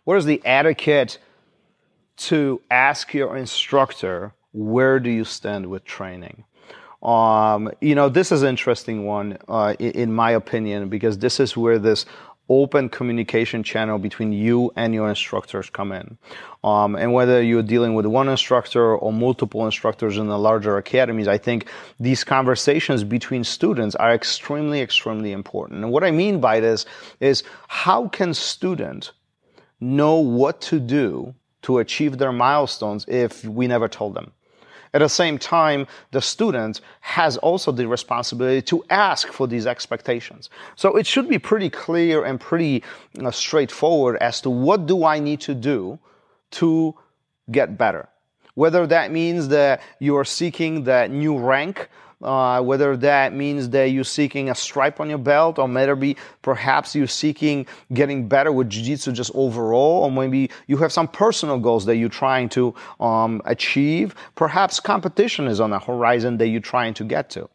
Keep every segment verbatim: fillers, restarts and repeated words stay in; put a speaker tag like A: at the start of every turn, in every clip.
A: what is the etiquette to ask your instructor, where do you stand with training? Um, you know, this is an interesting one, uh, in, in my opinion, because this is where this open communication channel between you and your instructors come in. Um, and whether you're dealing with one instructor or multiple instructors in the larger academies, I think these conversations between students are extremely, extremely important. And what I mean by this is, how can students know what to do to achieve their milestones if we never told them? At the same time, the student has also the responsibility to ask for these expectations. So it should be pretty clear and pretty uh, straightforward as to what do I need to do to get better. Whether that means that you are seeking that new rank, uh, whether that means that you're seeking a stripe on your belt, or maybe perhaps you're seeking getting better with jiu-jitsu just overall, or maybe you have some personal goals that you're trying to um, achieve. Perhaps competition is on the horizon that you're trying to get to.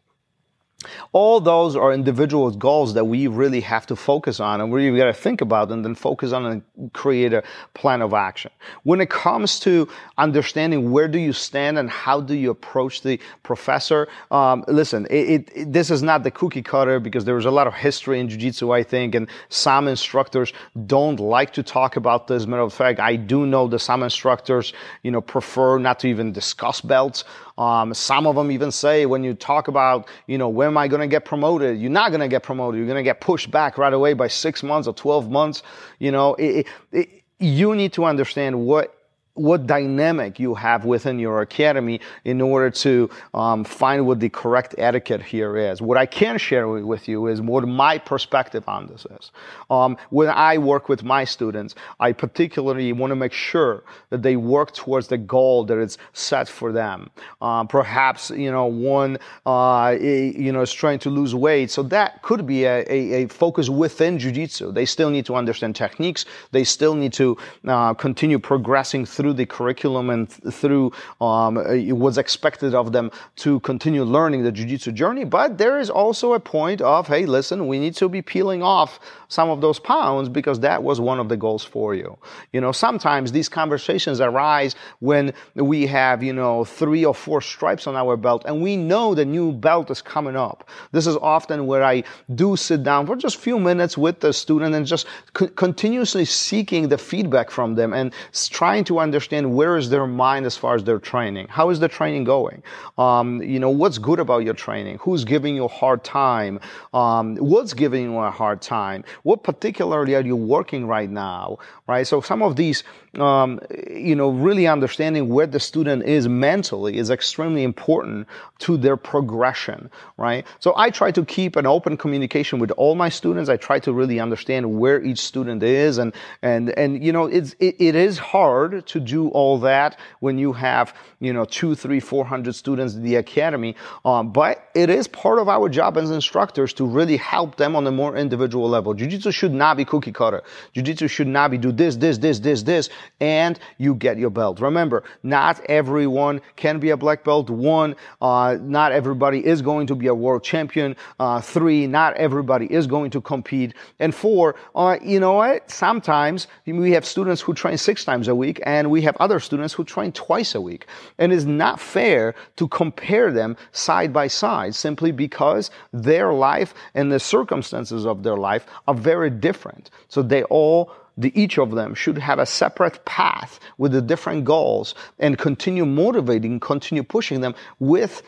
A: All those are individual goals that we really have to focus on, and we really got to think about and then focus on and create a plan of action. When it comes to understanding where do you stand and how do you approach the professor, um, listen, it, it, it, this is not the cookie cutter, because there is a lot of history in jiu-jitsu, I think, and some instructors don't like to talk about this. Matter of fact, I do know that some instructors, you know, prefer not to even discuss belts. Um, some of them even say, when you talk about, you know, when am I going to get promoted? You're not going to get promoted. You're going to get pushed back right away by six months or twelve months. You know, it, it, you need to understand what what dynamic you have within your academy in order to um, find what the correct etiquette here is. What I can share with you is what my perspective on this is. Um, when I work with my students, I particularly want to make sure that they work towards the goal that is set for them. Um, perhaps, you know, one, uh, you know, is trying to lose weight. So that could be a, a, a focus within jiu-jitsu. They still need to understand techniques. They still need to uh, continue progressing through through the curriculum and th- through um, what's expected of them to continue learning the jiu-jitsu journey. But there is also a point of, hey, listen, we need to be peeling off some of those pounds because that was one of the goals for you. You know, sometimes these conversations arise when we have, you know, three or four stripes on our belt and we know the new belt is coming up. This is often where I do sit down for just a few minutes with the student and just co- continuously seeking the feedback from them and trying to understand where is their mind as far as their training. How is the training going? Um, you know, what's good about your training? Who's giving you a hard time? Um, what's giving you a hard time? What particularly are you working right now? Right? So some of these, um, you know, really understanding where the student is mentally is extremely important to their progression, right? So I try to keep an open communication with all my students. I try to really understand where each student is, and and and you know, it's it, it is hard to do all that when you have, you know, two, three, four hundred students in the academy. Um, but it is part of our job as instructors to really help them on a more individual level. Jiu-jitsu should not be cookie cutter. Jiu-jitsu should not be do this, this, this, this, this, and you get your belt. Remember, not everyone can be a black belt. One, uh, not everybody is going to be a world champion. Uh, three, not everybody is going to compete. And four, uh, you know what? Sometimes we have students who train six times a week, and we have other students who train twice a week. And it's not fair to compare them side by side simply because their life and the circumstances of their life are very different. So they all The, each of them should have a separate path with the different goals and continue motivating, continue pushing them with,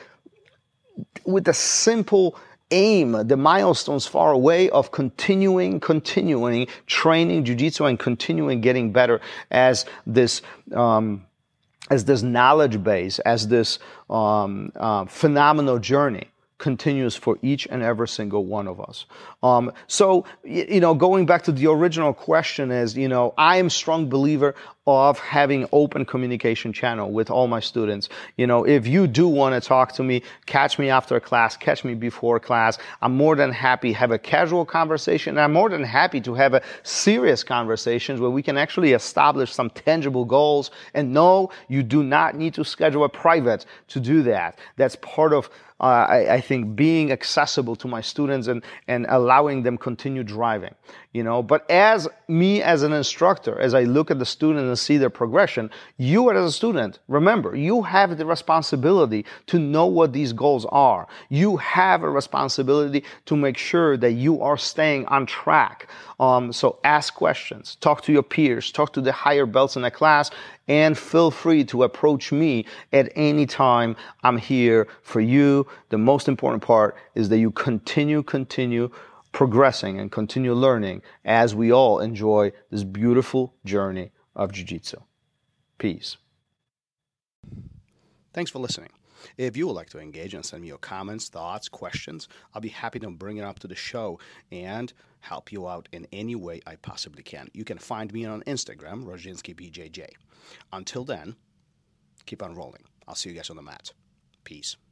A: with a simple aim, the milestones far away of continuing, continuing training jiu-jitsu and continuing getting better as this, um, as this knowledge base, as this um, uh, phenomenal journey continues for each and every single one of us. Um, so, you know, going back to the original question is, you know, I am a strong believer of having open communication channel with all my students. You know, if you do want to talk to me, catch me after class, catch me before class. I'm more than happy to have a casual conversation. And I'm more than happy to have a serious conversations where we can actually establish some tangible goals. And no, you do not need to schedule a private to do that. That's part of uh, I, I think being accessible to my students and, and allowing them continue driving, you know. But as me as an instructor, as I look at the student and see their progression, you as a student, remember, you have the responsibility to know what these goals are. You have a responsibility to make sure that you are staying on track. Um, so ask questions, talk to your peers, talk to the higher belts in the class, and feel free to approach me at any time. I'm here for you. The most important part is that you continue, continue progressing and continue learning as we all enjoy this beautiful journey of Jiu-Jitsu. Peace.
B: Thanks for listening. If you would like to engage and send me your comments, thoughts, questions, I'll be happy to bring it up to the show and help you out in any way I possibly can. You can find me on Instagram, Roginski B J J. Until then, keep on rolling. I'll see you guys on the mat. Peace.